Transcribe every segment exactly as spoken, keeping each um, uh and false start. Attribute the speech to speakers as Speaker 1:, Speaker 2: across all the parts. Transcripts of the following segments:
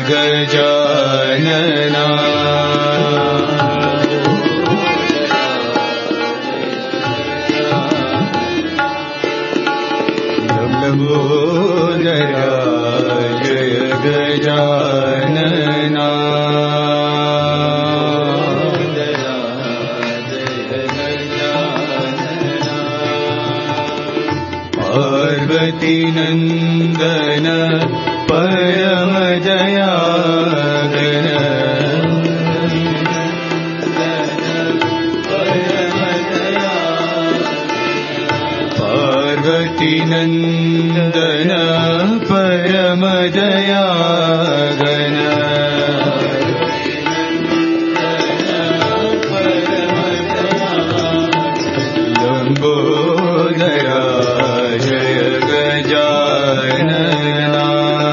Speaker 1: गजानना लंबोदरा जय गजानना पार्वती नंदन परम दयाघन पार्वती नंदन परम दयाघन लंबोदरा जय गजानना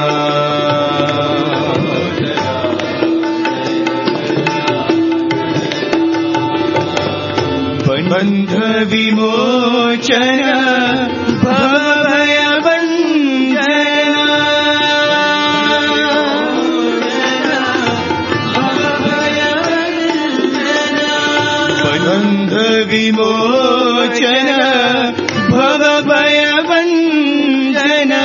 Speaker 1: बंध विमोचन भवभय बंध विमोचन भवभय वंदना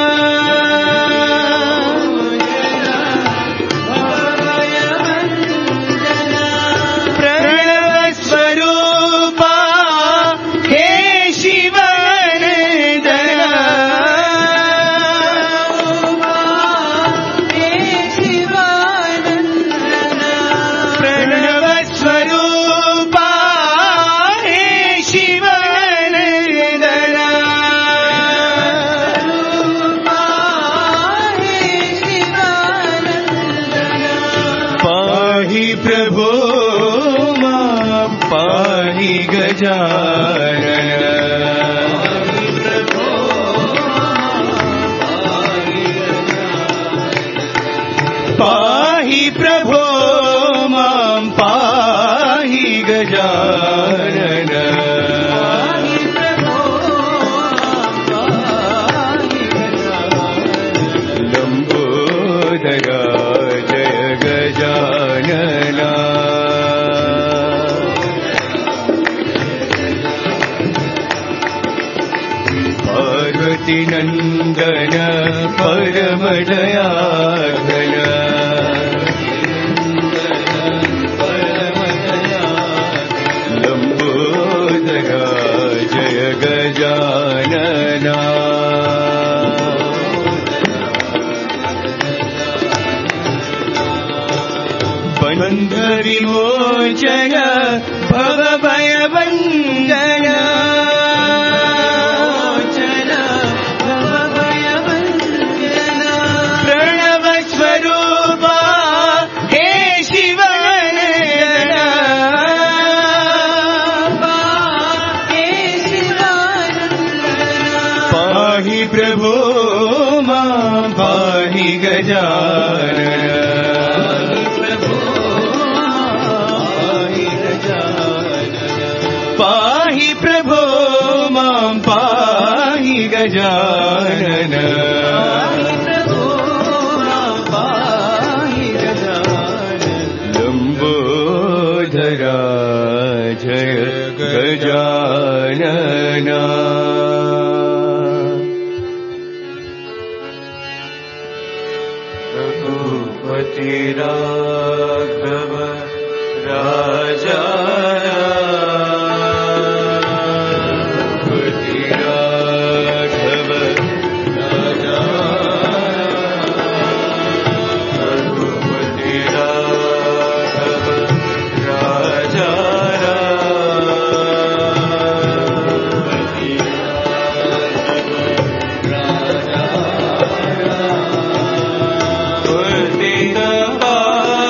Speaker 1: प्रभो मां पाहि गजानन पाहि प्रभो मां पाहि गजानन लंबोदरा जय गजानना पार्वती नंदन परम दयाघन लंबोदरा जय गजानना बंध विमोचन भवभय वंदना प्रणव स्वरूपा हे शिवानंदना पाहि प्रभो मां पाहि गजानन पाहि प्रभो मां पाहि गजानन लंबोदरा जय गजानना रघुपति राघव राजा Bye.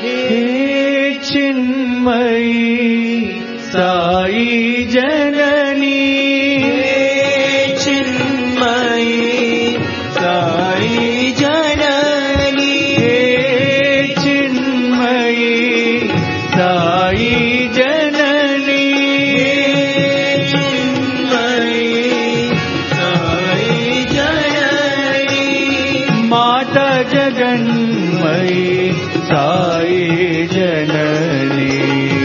Speaker 1: चिन्मयी साई जननी चिन्मयी साई जननी चिन्मयी साई जननी चिन्मयी साई जननी माता जगन्मयी साई जननी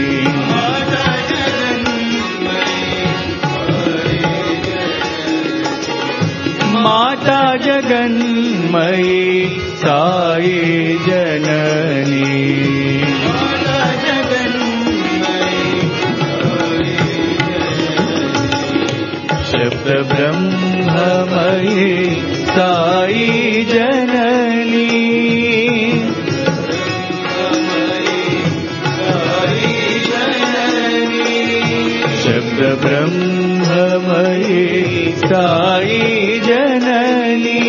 Speaker 1: माता जगन्मयी साई जननी माता जगन्मयी शब्द ब्रह्ममयी साई जननी शब्द ब्रह्ममयी साई जननी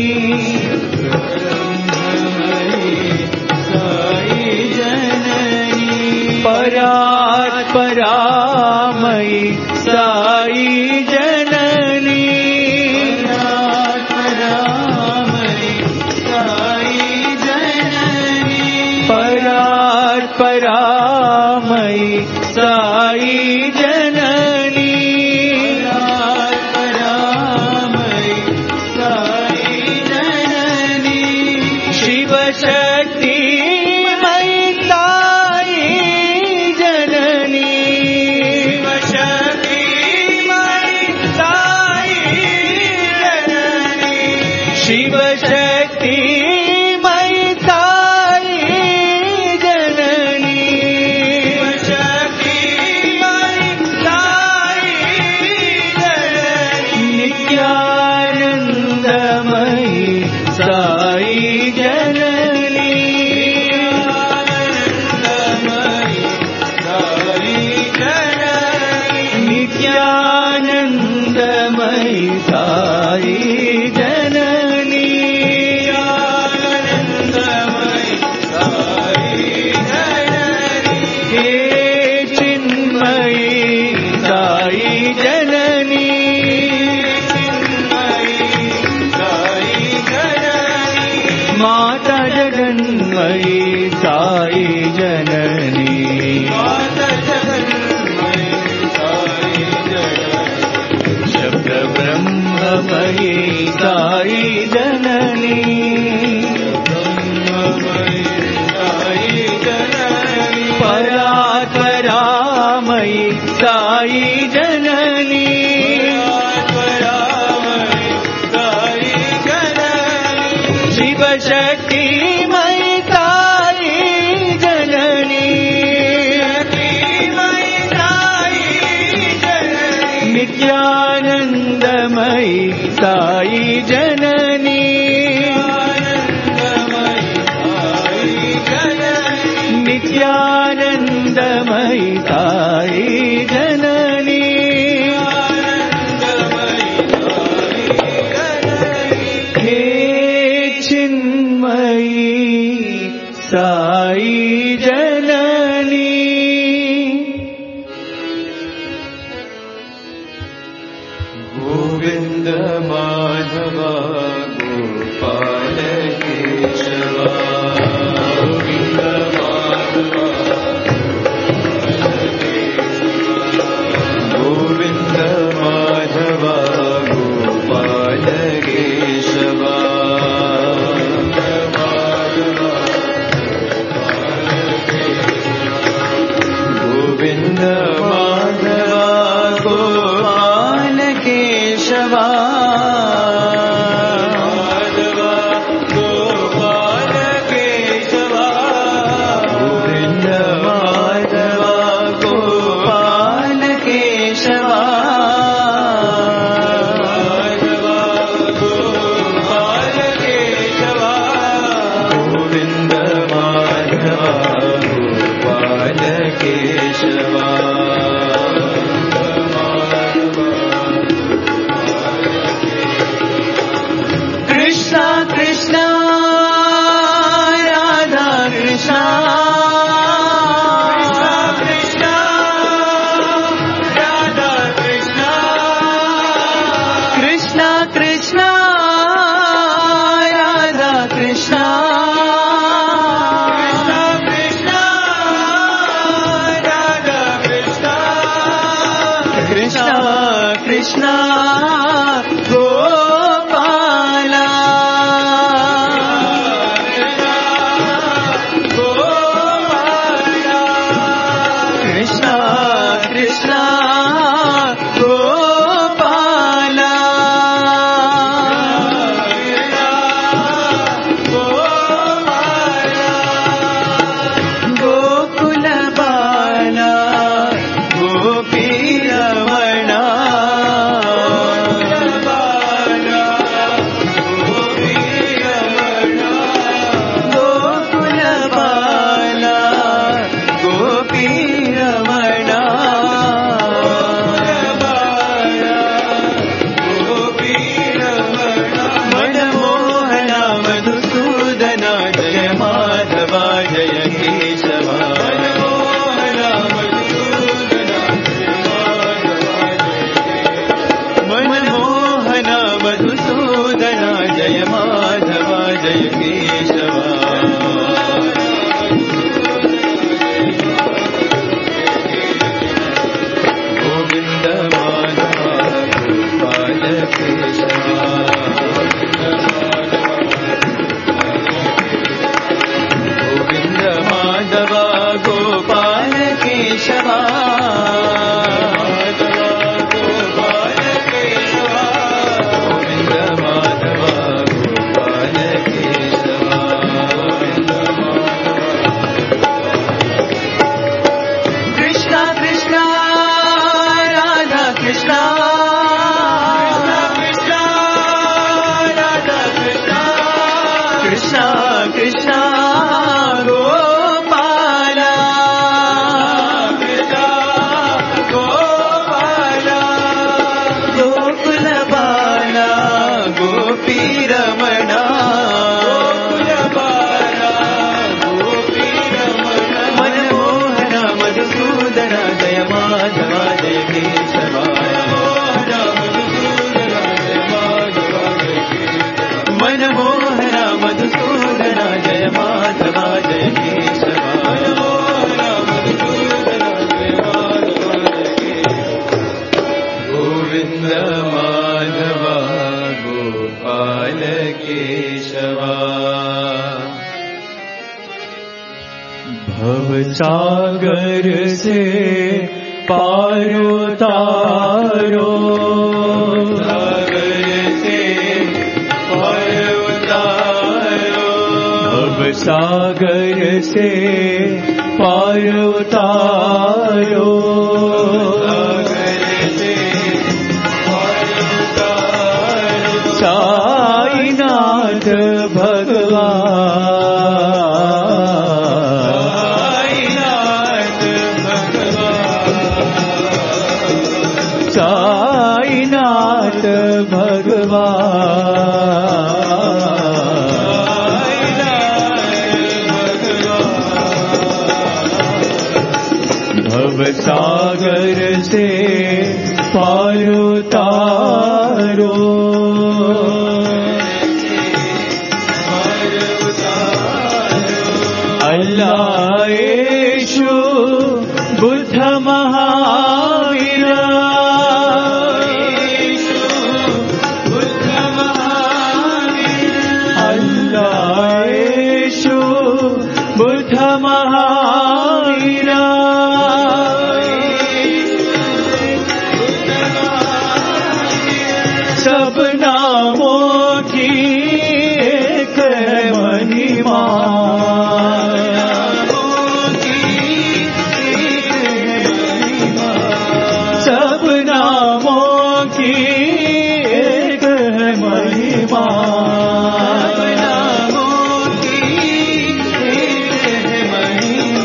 Speaker 1: साई जननी परात् परामयी साई जननी परात् परामयी साई जननी शक्ति मई साई जननी शक्ति मई साई जननी शिव शक्ति मई साई जननी शक्ति मई साई जननी नित्यानंदमयी साई जननी नित्यानंदमयी साई जननी आनंदमयी साई जननी हे चिन्मयी साई जननी चिन्मयी साई जननी माता जगन्मयी साई जननी माता शब्द ब्रह्ममयी साई जननी परात् परामयी साई जननी शिव शक्ति मई साई जननी नित्यानंदमयी साई जननी नित्यानंदमयी साई जननी हे चिन्मयी साई जननी गोविंद माधव गोपाल केशव गोविंद माधव गोविंद माधव गोपाल केशव गोविंद माधव गोपाल केशव माधव गोपाल केशव गोविंद माधव गोपाल केशव माधव गोपाल केशव गोविंद माधव गोपाल केशव कृष्णा कृष्णा राधा कृष्णा कृष्ण गोपाला कृष्ण कृष्ण गोपाला गोकुल बाला गोपी रमणा गोकुल बाला गोपी रमणा मनमोहना मधुसूदना जय माधवा जय केशवा मनमोहना मधुसूदना जय माधवा जय केशवा गोविंद माधवा गोपाल केशवा गोविंद माधवा गोपाल केशवा गोविंद माधवा गोपाल केशवा कृष्ण कृष्ण राधा कृष्ण कृष्ण कृष्ण गोपाला गोकुल बाला गोपी रमणा मनमोहना मधुसूदना जय माधवा जय केशवा मनमोहना मधुसूदना जय माधवा जय केशवा गोविंद माधवा गोपाल केशवा भवसागर से पार उतारो सागर से पार उतारो भवसागर से पार उतारो साईनाथ भगवान साईनाथ भगवान भवसागर से पार उतारो अल्लाह येशु बुद्ध महावीर अल्लाह येशु बुद्ध महावीर सब नामों की एक महिमा सब नामों की एक महिमा नामों की एक महिमा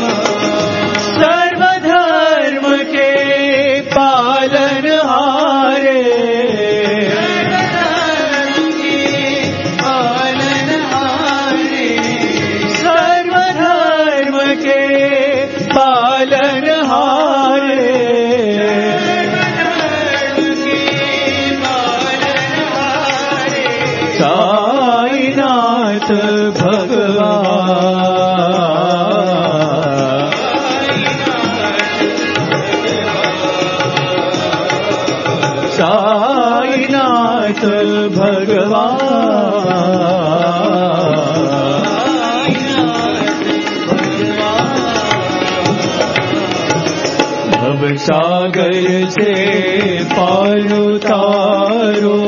Speaker 1: से पार उतारो,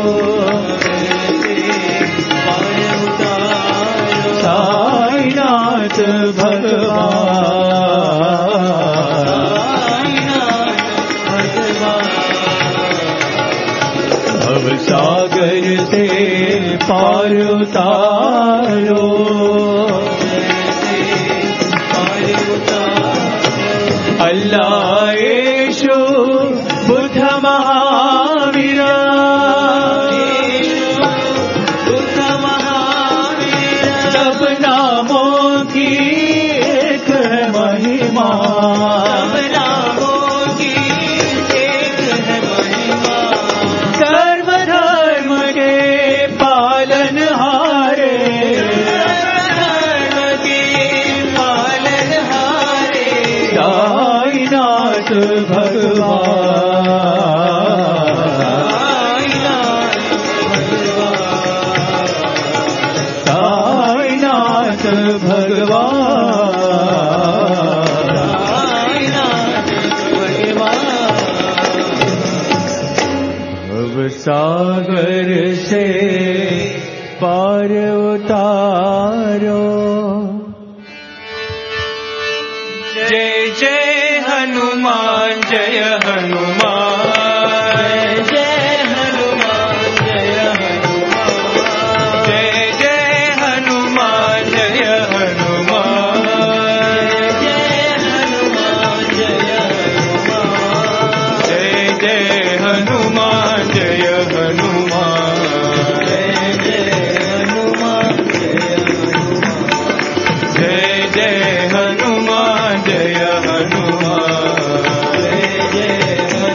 Speaker 1: साईनाथ भगवान, भव सागर से पार उतारो, अल्लाह येशु बुद्ध महावीरा, बुद्ध महावीरा, सब नामों की एक है महिमा, सब नामों की एक है महिमा, सर्व धर्म के पालनहारे, धर्म के पालनहारे, साईनाथ भगवान, साईनाथ भगवान, भव सागर से पार उतारो। जय जय हनुमान, जय हनुमान, जय हनुमान, जय हनुमान, जय जय हनुमान, जय हनुमान, जय हनुमान, जय हनुमान, जय जय हनुमान, जय हनुमान, जय जय हनुमान, जय जय हनुमान, जय हनुमान, जय जय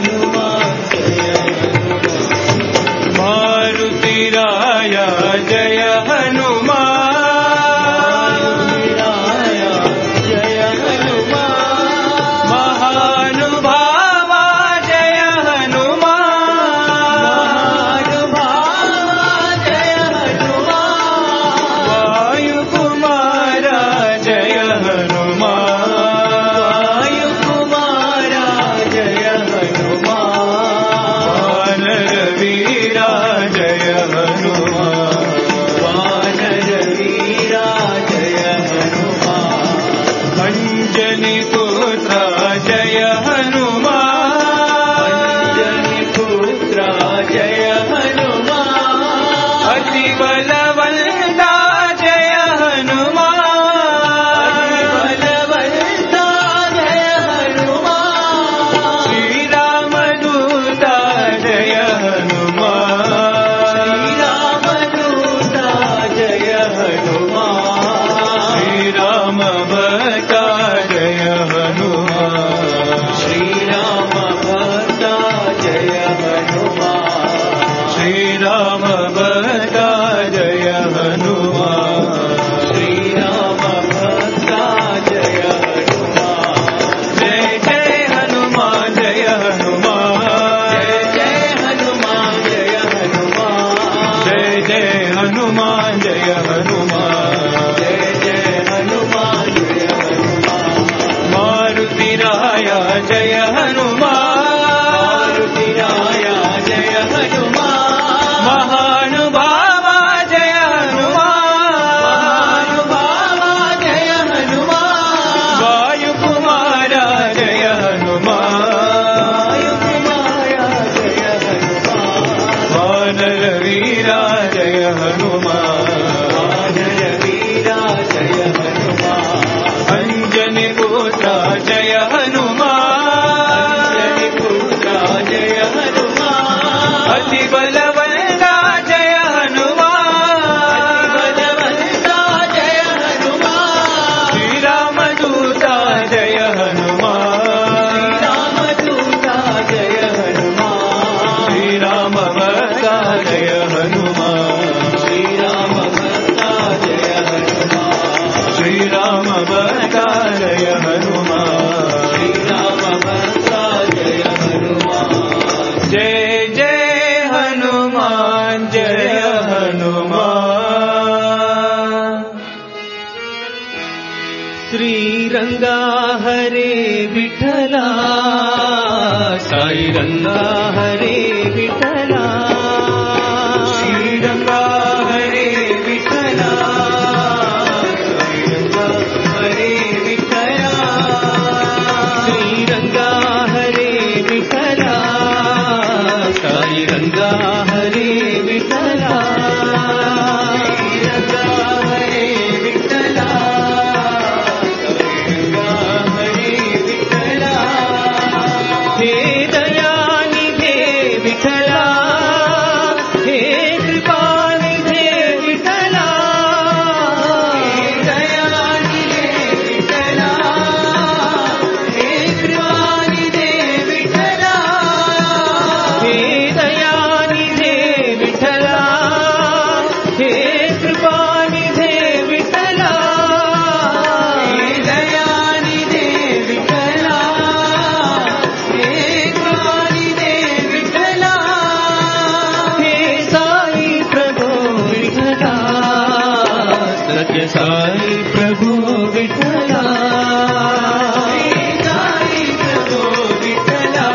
Speaker 1: श्रीरंगा हरे विठला साई रंगा हरे विठला श्रीरंगा हरे विठला श्रीरंगा हरे विठला श्रीरंगा हरे विठला साई रंगा हरे विठला साई प्रभु विठला साई प्रभु विठला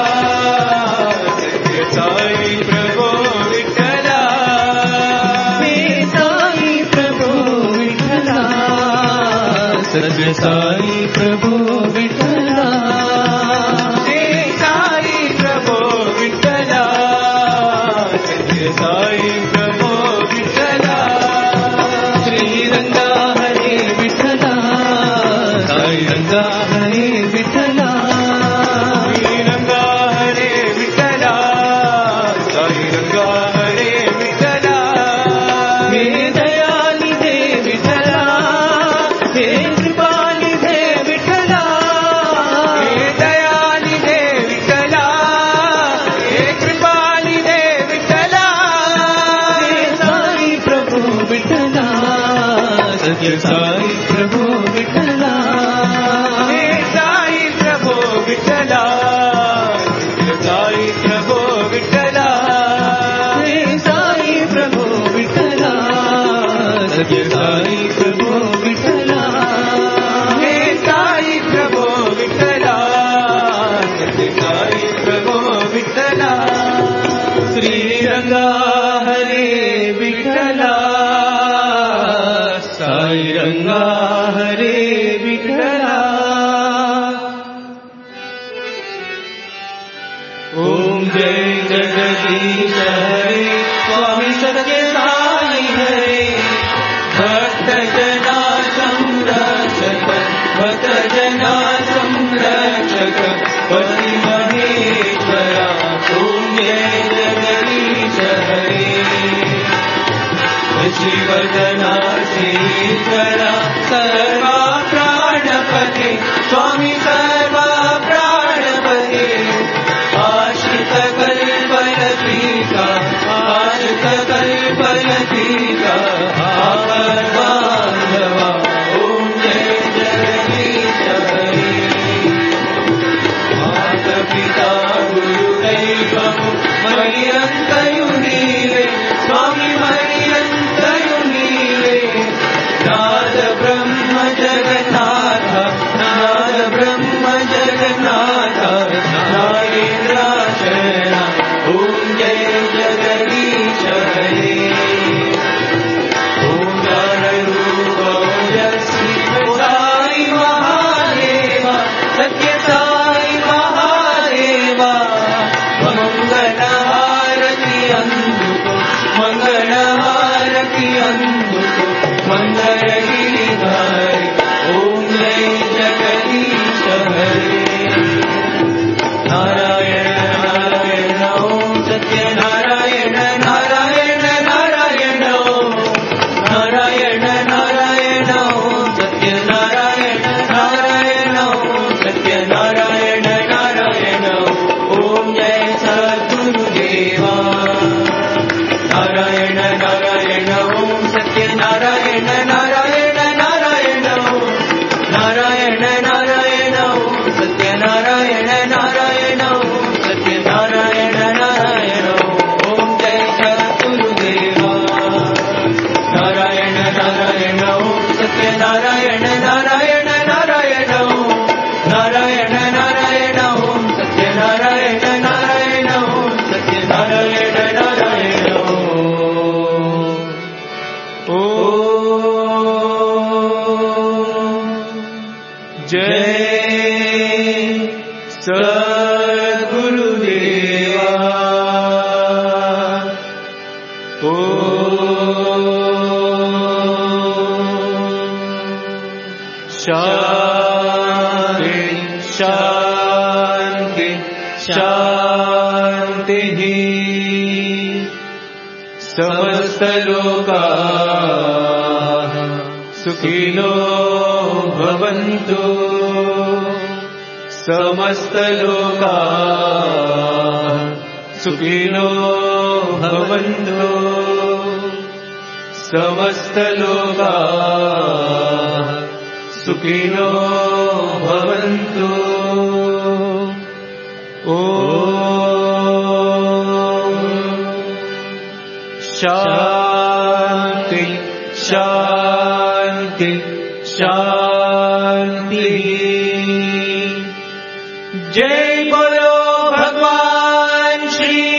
Speaker 1: साई प्रभु विठला साई प्रभु विठला सज साई प्रभु विठला साई प्रभु विठला सज साई प्रभु विठला श्रीरंगा हरे विठला साई रंगा हरे विठला श्रीरंगा हरे विठला साई रंगा हरे विठला हे दयानिधे विठला हे कृपानिधे विठला हे दयानिधे विठला हे कृपानिधे विठला हे साई प्रभु विठला सत्य साई प्रभु विठला हे साई प्रभु विठला साई प्रभु विठला हे साई प्रभु विठला सत्य साई प्रभु विठला हे साई प्रभु विठला सत्य साई प्रभु विठला श्रीरंगा हरे विठला साई रंगा हरे विठला ओम जय जगदीश हरे स्वामी सत्य साई हरे भक्त जना संरक्षक भक्त जना संरक्षक पति महेश्वरा ओम जय जगदीश हरे श्रीवर्धना श्रीकरा सर्वा प्राणपते स्वामी सर्वा प्राणपते आश्रित कल्पलतीका आश्रित कल्पलतीका आपद्बान्धवा ओम जय जगदीश हरे माता पिता गुरुदैवं मय्यन्तयु नीवे स्वामी मय्यन्तयु नाद ब्रह्म जगन्नाथ नाद ब्रह्म जगन्नाथ नागेन्द्र शरण ओम जय जगदीश हरे ओम रूप ओजस्वी साई महादेव सत्य साई महादेव मंगल हारति अंधुको मंगल हारति अंधुको मंगल गिरिधारी ओम जय जगदीश हरे नारायण नारायण ओम सत्य नारायण नारायण नारायण ओम नारायण नारायण ओम सत्य नारायण नारायण ओम सत्य नारायण नारायण ओम जय सद्गुरुदेवा नारायण नारायण ओम सत्य नारायण नारायण नारायण ओम नारायण नारायण ओम सत्य नारायण नारायण ओम सत्य नारायण नारायण ओम जय सद्गुरुदेवा नारायण नारायण ओम सत्य नारायण नारायण नारायण जय सद्गुरुदेवा। ओ शांति शांति शांतिः। समस्त लोकाः सुखिनो भवन्तु। समस्त लोकाः सुखिनो भवन्तु। समस्त लोकाः सुखिनो भवन्तु। ॐ शान्ति शान्ति शान्ति। जय बोलो भगवान श्री